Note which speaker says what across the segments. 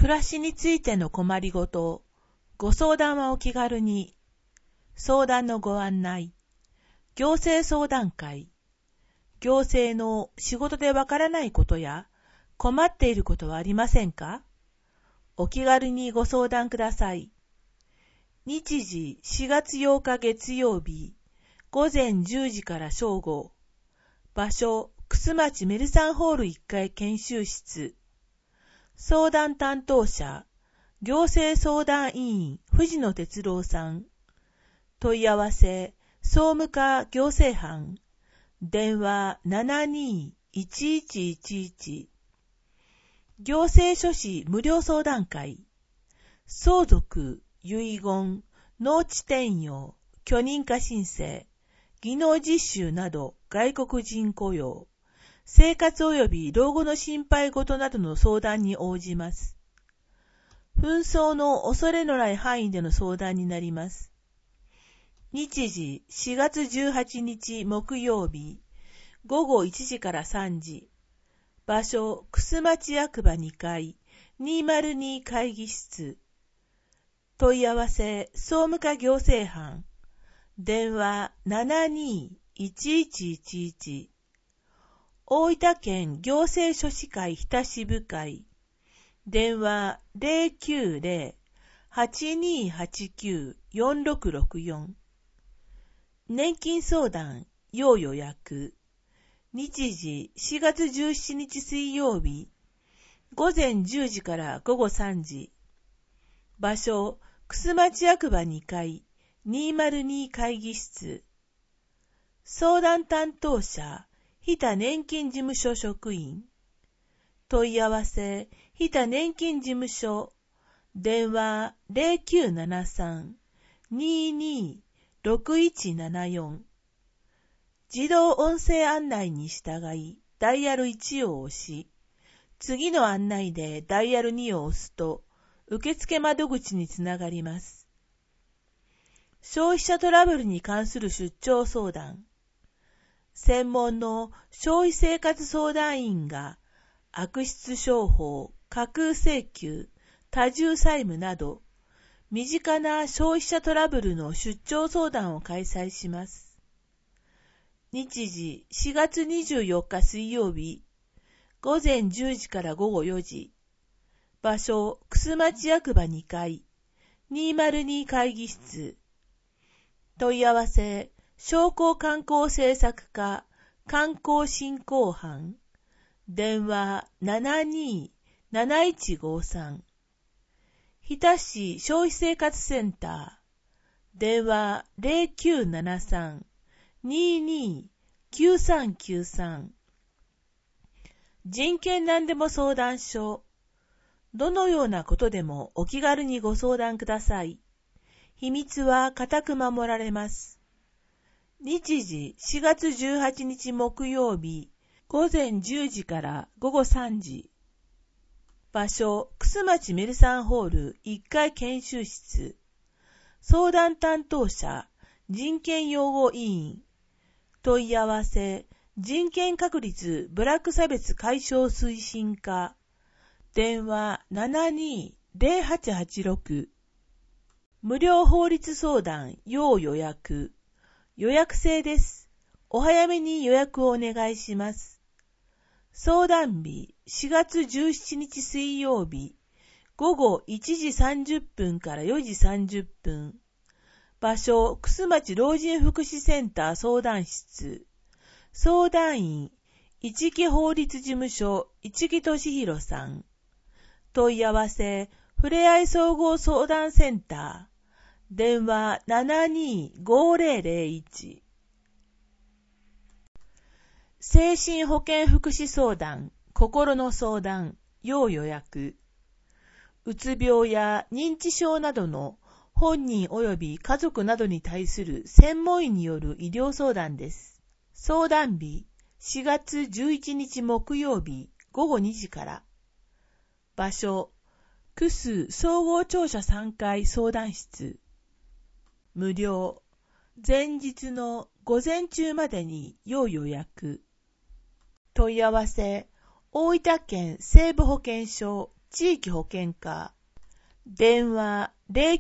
Speaker 1: 暮らしについての困りごと、ご相談はお気軽に。相談のご案内。行政相談会。行政の仕事でわからないことや困っていることはありませんか？お気軽にご相談ください。日時4月8日月曜日、午前10時から正午。場所、楠町メルサンホール1階研修室。相談担当者、行政相談委員藤野哲郎さん。問い合わせ、総務課行政班。電話 72-1111。行政書士無料相談会。相続、遺言、農地転用、許認可申請、技能実習など外国人雇用、生活及び老後の心配事などの相談に応じます。紛争の恐れのない範囲での相談になります。日時4月18日木曜日、午後1時から3時。場所、楠町役場2階、202会議室。問い合わせ、総務課行政班。電話 72-1111。大分県行政書士会日田支部会。電話 090-8289-4664。年金相談、要予約。日時4月17日水曜日。午前10時から午後3時。場所、楠町役場2階、202会議室。相談担当者、日田年金事務所職員。問い合わせ、日田年金事務所。電話 0973-226174。自動音声案内に従い、ダイヤル1を押し、次の案内でダイヤル2を押すと、受付窓口につながります。消費者トラブルに関する出張相談。専門の消費生活相談員が、悪質商法、架空請求、多重債務など、身近な消費者トラブルの出張相談を開催します。日時4月24日水曜日、午前10時から午後4時。場所、楠町役場2階、202会議室。問い合わせ、商工観光政策課、観光振興班。電話 72-7153。日田市消費生活センター。電話 0973-22-9393。人権なんでも相談所。どのようなことでもお気軽にご相談ください。秘密は固く守られます。日時4月18日木曜日、午前10時から午後3時。場所、楠町メルサンホール1階研修室。相談担当者、人権擁護委員。問い合わせ、人権確立ブラック差別解消推進課。電話 72-0886。無料法律相談要予約。予約制です。お早めに予約をお願いします。相談日4月17日水曜日、午後1時30分から4時30分。場所、楠町老人福祉センター相談室。相談員、市木法律事務所、市木俊弘さん。問い合わせ、ふれあい総合相談センター。電話 72-5001。精神保健福祉相談、心の相談、要予約。うつ病や認知症などの本人及び家族などに対する専門医による医療相談です。相談日、4月11日木曜日午後2時から。場所、楠総合庁舎3階相談室。無料。前日の午前中までに要予約。問い合わせ、大分県西部保健所地域保健課、電話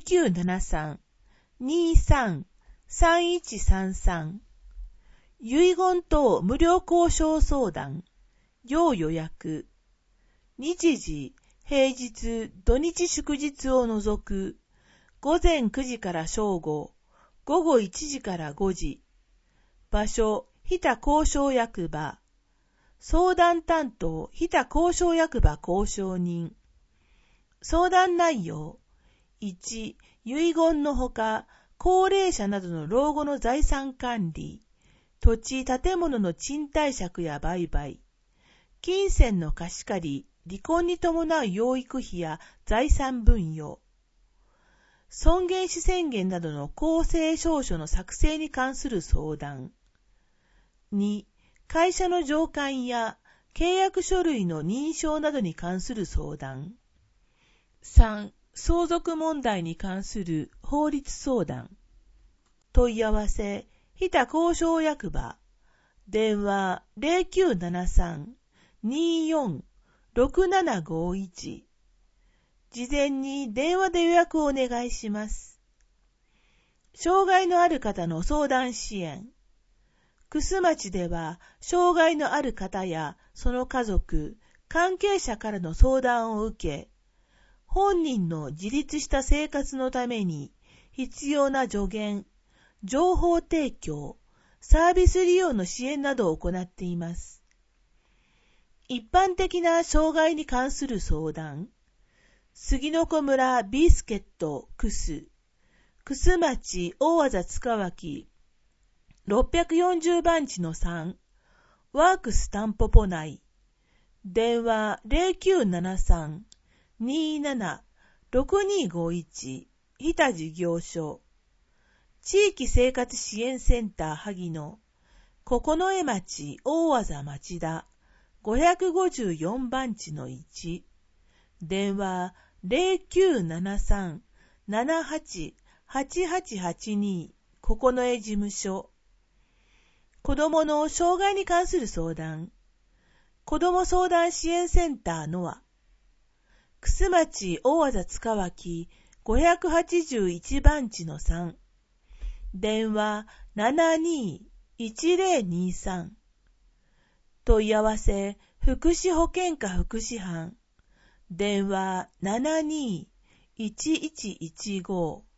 Speaker 1: 0973-23-3133、遺言等無料交渉相談、要予約、日時、平日、土日祝日を除く、午前9時から正午、午後1時から5時、場所、日田交渉役場、相談担当、日田交渉役場交渉人、相談内容、1、遺言のほか、高齢者などの老後の財産管理、土地・建物の賃貸借や売買、金銭の貸し借り、離婚に伴う養育費や財産分与、尊厳死宣言などの公正証書の作成に関する相談。2、会社の条款や契約書類の認証などに関する相談。3、相続問題に関する法律相談。問い合わせ、日田交渉役場、電話 0973-24-6751。事前に電話で予約をお願いします。障害のある方の相談支援。楠町では、障害のある方やその家族、関係者からの相談を受け、本人の自立した生活のために必要な助言、情報提供、サービス利用の支援などを行っています。一般的な障害に関する相談。杉の子村ビスケット楠町大技塚脇640番地の3、ワークスタンポポ内、電話 0973-27-6251、日田事業所、地域生活支援センター萩野、九重町大技町田、554番地の1、電話 0973-78-8882、九重事務所、子どもの障害に関する相談、子ども相談支援センターのは、楠町大技塚脇581番地の3、電話 72-1023、問い合わせ、福祉保健課福祉班、電話 72-1115、